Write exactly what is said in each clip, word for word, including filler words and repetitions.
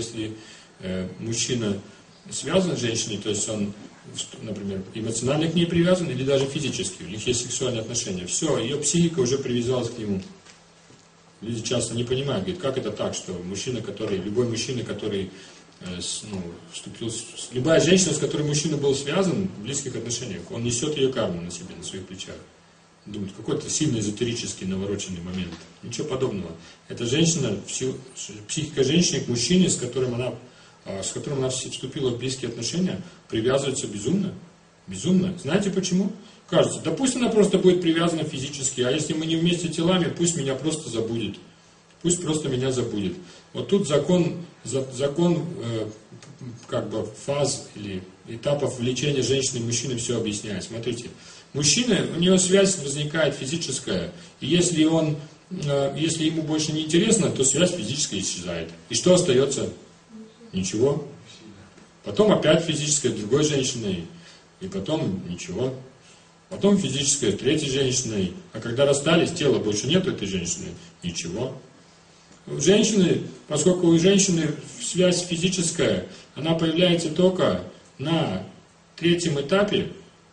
если э, мужчина связан с женщиной, то есть он, например, эмоционально к ней привязан или даже физически, у них есть сексуальные отношения, все, ее психика уже привязалась к нему. Люди часто не понимают, говорят, как это так, что мужчина, который, любой мужчина, который э, с, ну, вступил, с, любая женщина, с которой мужчина был связан в близких отношениях, он несет ее карму на себе, на своих плечах. Думают, какой-то сильно эзотерический, навороченный момент. Ничего подобного. Это женщина, психика женщины к мужчине, с которым она, с которым она вступила в близкие отношения, привязывается безумно. Безумно. Знаете почему? Кажется, да пусть она просто будет привязана физически, а если мы не вместе телами, пусть меня просто забудет. Пусть просто меня забудет. Вот тут закон, закон э, как бы фаз или этапов влечения женщины и мужчины все объясняет. Смотрите. Мужчина, у него связь возникает физическая, и если он, э, если ему больше не интересно, то связь физическая исчезает. И что остается? Ничего. Потом опять физическая с другой женщиной, и потом ничего. Потом физическая с третьей женщиной, а когда расстались, тела больше нет этой женщины, ничего. У женщины, поскольку у женщины связь физическая, она появляется только на третьем этапе,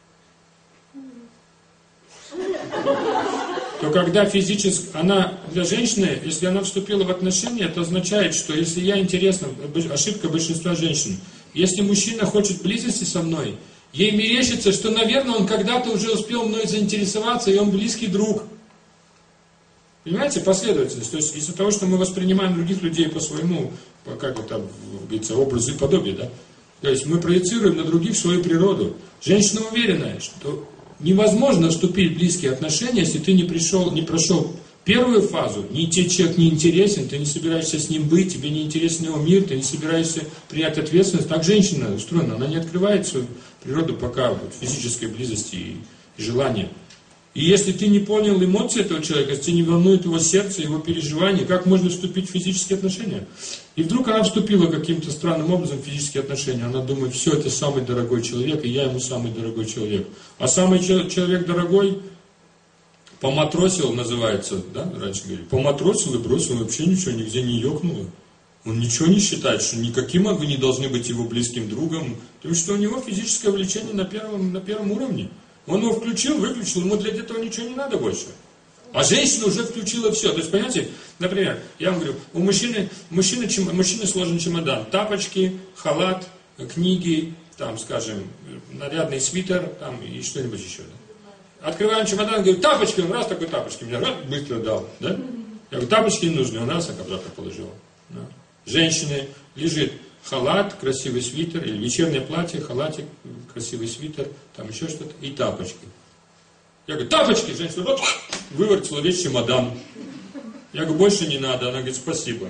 то когда физически, она для женщины, если она вступила в отношения, это означает, что если я интересна, ошибка большинства женщин, если мужчина хочет близости со мной, ей мерещится, что, наверное, он когда-то уже успел мной заинтересоваться, и он близкий друг. Понимаете, последовательность. То есть из-за того, что мы воспринимаем других людей по своему, по, как это говорится, образу и подобию, да? То есть мы проецируем на других свою природу. Женщина уверенная, что невозможно вступить в близкие отношения, если ты не пришел, не прошел первую фазу, не тебе человек не интересен, ты не собираешься с ним быть, тебе не интересен его мир, ты не собираешься принять ответственность. Так женщина устроена, она не открывает свою природу пока вот, физической близости и, и желания. И если ты не понял эмоции этого человека, если тебя не волнует его сердце, его переживания, как можно вступить в физические отношения? И вдруг она вступила каким-то странным образом в физические отношения. Она думает, все, это самый дорогой человек, и я ему самый дорогой человек. А самый человек дорогой поматросил, называется, да, раньше говорили, поматросил и бросил, вообще ничего, нигде не ёкнуло. Он ничего не считает, что никаким вы не должны быть его близким другом, потому что у него физическое влечение на первом, на первом уровне. Он его включил, выключил, ему для этого ничего не надо больше. А женщина уже включила все. То есть, понимаете, например, я вам говорю, у мужчины, мужчины, чем, мужчины сложен чемодан. Тапочки, халат, книги, там, скажем, нарядный свитер, там, и что-нибудь еще. Да? Открываем чемодан, говорю, тапочки, он раз такой тапочки, мне раз быстро дал. Да? Я говорю, тапочки не нужны, он раз, а обратно положил. Да? Женщины лежит халат, красивый свитер, или вечернее платье, халатик, красивый свитер, там еще что-то, и тапочки. Я говорю, тапочки, женщина, вот, выворотила весь чемодан. Я говорю, больше не надо, она говорит, спасибо.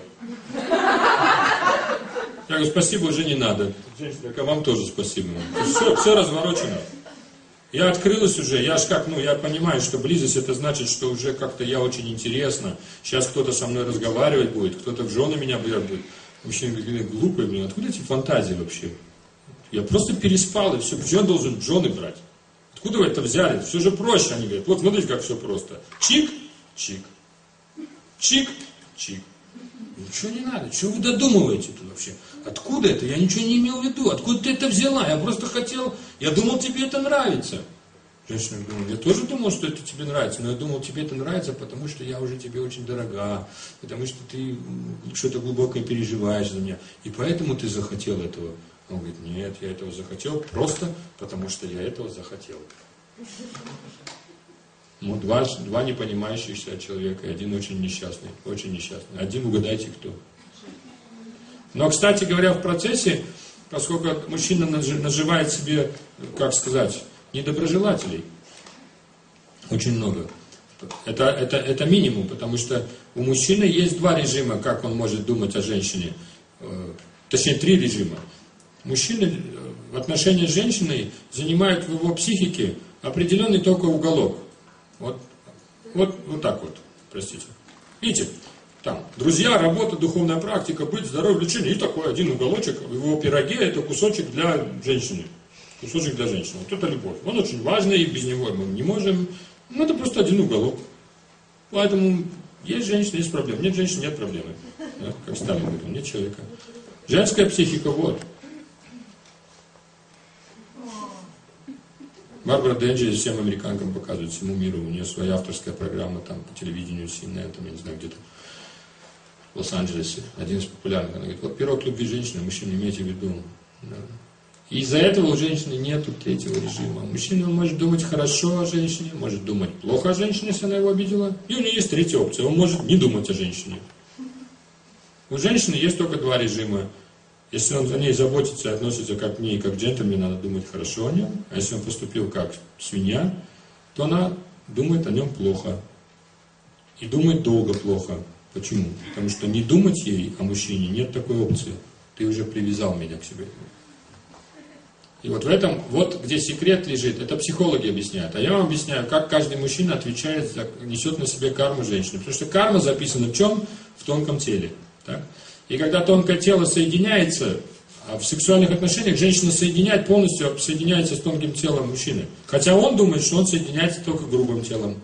Я говорю, спасибо, уже не надо. Женщина, а вам тоже спасибо. Все, все разворочено. Я открылась уже, я аж как, ну, я понимаю, что близость это значит, что уже как-то я очень интересна. Сейчас кто-то со мной разговаривать будет, кто-то в жены меня берет будет. Мужчина говорит, глупый, блин, откуда эти фантазии вообще? Я просто переспал, и все, почему я должен жены брать? Откуда вы это взяли? Все же проще, они говорят. Вот смотрите, как все просто. Чик, чик. Чик, чик. Ничего не надо. Чего вы додумываете тут вообще? Откуда это? Я ничего не имел в виду. Откуда ты это взяла? Я просто хотел... Я думал, тебе это нравится. Женщина говорит, я тоже думал, что это тебе нравится, но я думал, тебе это нравится, потому что я уже тебе очень дорога, потому что ты что-то глубокое переживаешь за меня, и поэтому ты захотел этого. Он говорит, нет, я этого захотел просто потому, что я этого захотел. Ну, два, два непонимающихся человека, один очень несчастный, очень несчастный. Один угадайте кто. Но, кстати говоря, в процессе, поскольку мужчина наживает себе, как сказать, недоброжелателей, очень много. Это, это, это минимум, потому что у мужчины есть два режима, как он может думать о женщине. Точнее, три режима. Мужчина в отношении с женщиной занимает в его психике определенный только уголок. Вот, вот, вот так вот, простите. Видите, там, друзья, работа, духовная практика, быть здоровым, лечение. И такой один уголочек в его пироге, это кусочек для женщины. Кусочек для женщины. Вот это любовь. Он очень важный, и без него мы не можем. Ну, это просто один уголок. Поэтому есть женщина, есть проблема. Нет женщины, нет проблемы. Да? Как Сталин говорил, нет человека. Женская психика, вот. Барбара Денджи всем американкам показывает, всему миру. У нее своя авторская программа там по телевидению, сильная, там, я не знаю, где-то в Лос-Анджелесе. Один из популярных. Она говорит, вот пирог любви женщины, мужчина, имейте в виду. Да. И из-за этого у женщины нету третьего режима. Мужчина может думать хорошо о женщине, может думать плохо о женщине, если она его обидела. И у него есть третья опция, он может не думать о женщине. У женщины есть только два режима. Если он о ней заботится и относится как к ней, как к джентльмену, надо думать хорошо о нем. А если он поступил как свинья, то она думает о нем плохо. И думает долго плохо. Почему? Потому что не думать ей о мужчине нет такой опции. Ты уже привязал меня к себе. И вот в этом, вот где секрет лежит, это психологи объясняют. А я вам объясняю, как каждый мужчина отвечает, за, несет на себе карму женщины. Потому что карма записана в чем? В тонком теле. Так? И когда тонкое тело соединяется, а в сексуальных отношениях женщина соединяет полностью, соединяется с тонким телом мужчины. Хотя он думает, что он соединяется только грубым телом.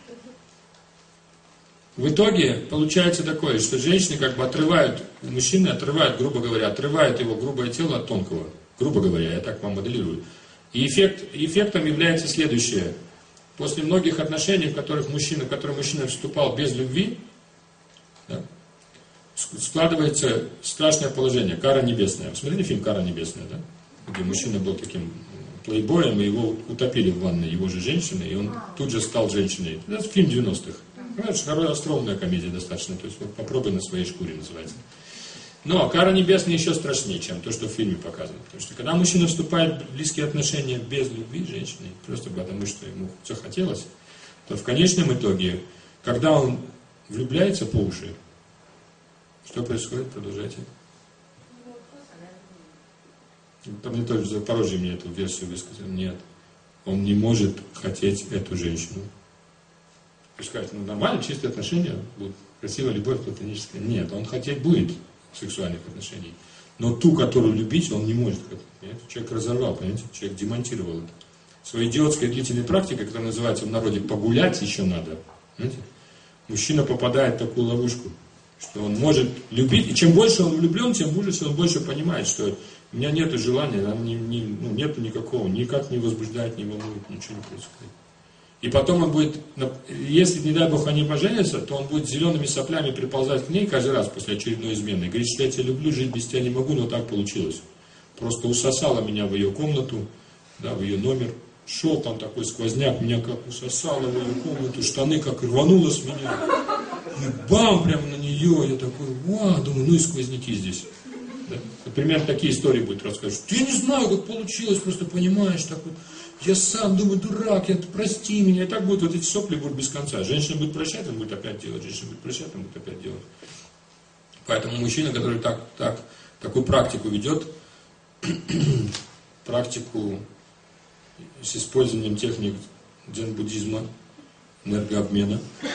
В итоге получается такое, что женщины как бы отрывают, мужчины отрывают, грубо говоря, отрывают его грубое тело от тонкого. Грубо говоря, я так вам моделирую. И эффект, эффектом является следующее. После многих отношений, в которых мужчина, в которые мужчина вступал без любви, да, складывается страшное положение, кара небесная. Вы смотрели фильм «Кара небесная», да? Где мужчина был таким плейбоем, и его утопили в ванной его же женщины, и он тут же стал женщиной. Это фильм девяностых. Понимаешь, хорошая остроумная комедия достаточно, то есть вот попробуй на своей шкуре называется. Но кара небесная еще страшнее, чем то, что в фильме показано. Потому что когда мужчина вступает в близкие отношения без любви женщины, просто потому что ему захотелось, то в конечном итоге, когда он влюбляется по уши, что происходит? Продолжайте. Мне тоже в Запорожье мне эту версию высказали. Нет. Он не может хотеть эту женщину. Сказать, ну нормально, чистые отношения, будут красивая любовь платоническая. Нет, он хотеть будет сексуальных отношений. Но ту, которую любить, он не может хотеть. Понимаете? Человек разорвал, понимаете? Человек демонтировал это. Своей идиотской длительной практикой, которая называется в народе «погулять еще надо». Понимаете? Мужчина попадает в такую ловушку, что он может любить. И чем больше он влюблен, тем больше он больше понимает, что у меня нет желания, не, не, ну, нету никакого, никак не возбуждает, не волнует, ничего не происходит. И потом он будет, если, не дай Бог, они поженятся, то он будет зелеными соплями приползать к ней каждый раз после очередной измены. И говорит, что я тебя люблю, жить без тебя не могу, но так получилось. Просто усосала меня в ее комнату, да, в ее номер. Шел там такой сквозняк, меня как усосало в ее комнату, штаны как рвануло с меня. И бам, прямо на нее. Я такой, вау, думаю, ну и сквозняки здесь. Да? Например, такие истории будут рассказывать. Я не знаю, как получилось, просто понимаешь, так вот. Я сам думаю, дурак, я, прости меня. И так будут вот эти сопли будут без конца. Женщина будет прощать, он будет опять делать. Женщина будет прощать, он будет опять делать. Поэтому мужчина, который так, так, такую практику ведет, практику с использованием техник дзен-буддизма, энергообмена,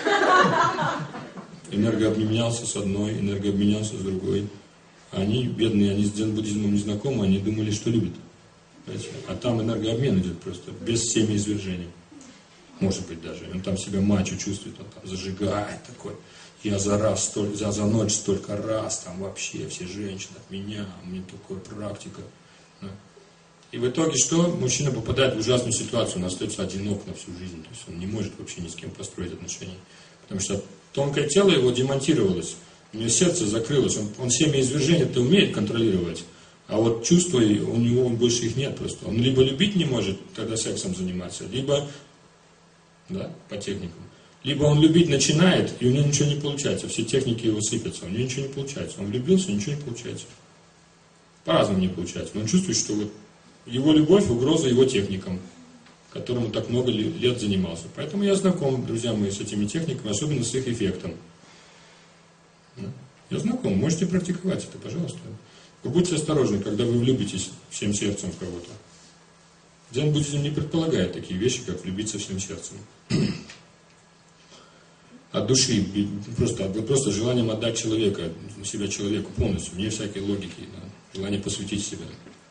энергообменялся с одной, энергообменялся с другой. Они, бедные, они с дзен-буддизмом не знакомы, они думали, что любят. А там энергообмен идет просто, без семяизвержения. Может быть даже. Он там себя мачо чувствует, он там зажигает такой. Я за раз, столь, за, за ночь столько раз, там вообще все женщины от меня, у меня такая практика. Да. И в итоге что? Мужчина попадает в ужасную ситуацию, он остается одинок на всю жизнь. То есть он не может вообще ни с кем построить отношения. Потому что тонкое тело его демонтировалось, у него сердце закрылось, он, он семяизвержение-то умеет контролировать. А вот чувства у него он больше их нет просто. Он либо любить не может, тогда сексом заниматься, либо, да, по техникам, либо он любить начинает, и у него ничего не получается. Все техники его сыпятся, у него ничего не получается. Он влюбился, ничего не получается. По-разному не получается. Но он чувствует, что вот его любовь, угроза его техникам, которым он так много лет занимался. Поэтому я знаком, друзья мои, с этими техниками, особенно с их эффектом. Я знаком, можете практиковать это, пожалуйста. Вы будьте осторожны, когда вы влюбитесь всем сердцем в кого-то. Дзен-буддизм не предполагает такие вещи, как влюбиться всем сердцем. От души, просто, просто желанием отдать человека, себя человеку полностью, вне всякой логики, да, желание посвятить себя.